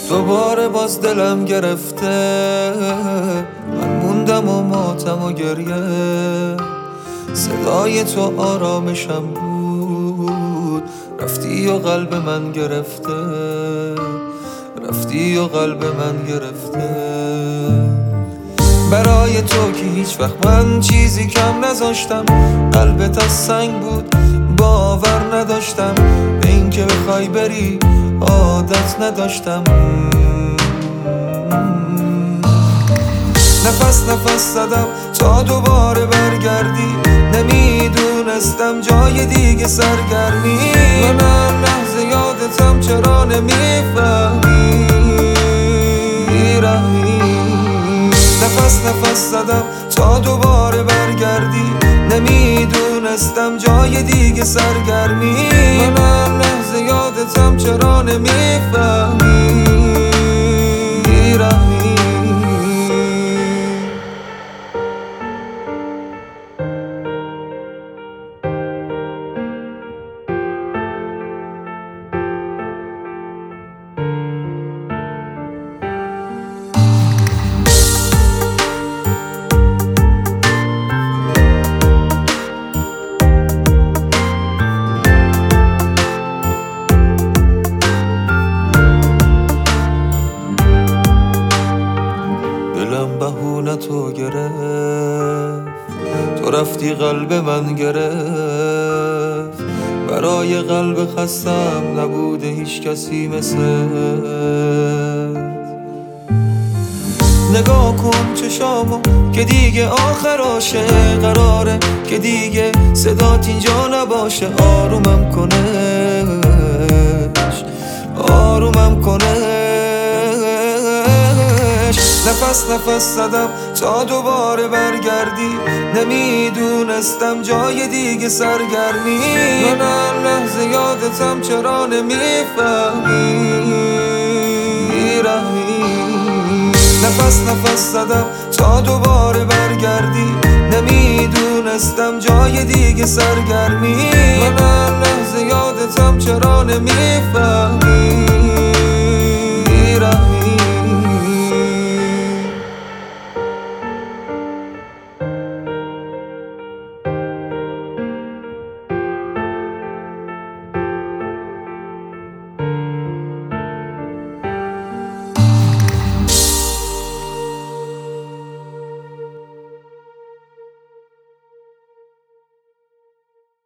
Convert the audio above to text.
دوباره باز دلم گرفته، من موندم و ماتم و گریه. صدای تو آرامشم بود، رفتی و قلب من گرفته، رفتی و قلب من گرفته. برای تو که هیچ وقت من چیزی کم نذاشتم، قلبت از سنگ بود باور نداشتم، به این که بخوای بری عادت نداشتم. نفس نفس زدم تا دوباره برگردی، نمیدونستم جای دیگه سرگرمی. من هر لحظه یادتم چرا نمیفهمی بیرحمی. نفس نفس زدم تا دوباره برگردی، نمیدونستم جای دیگه سرگرمی. من هر لحظه یادتم چرا نمیفهمی بیرحمی. دلم بهونه تو گرفت، تو رفتی قلب من گرفت. برای قلب خستم نبوده هیچ کسی مثل. نگاه کن چشامو که دیگه آخراشه، قراره که دیگه صدات اینجا نباشه. آرومم کنش، آرومم کنش. نفس نفس زدم تا دوباره برگردی، نمیدونستم جای دیگه سرگرمی. من هر لحظه یادتم چرا نمیفهمی بیرحمی. نفس نفس زدم تا دوباره برگردی، نمیدونستم جای دیگه سرگرمی. من هر لحظه یادتم چرا نمیفهمی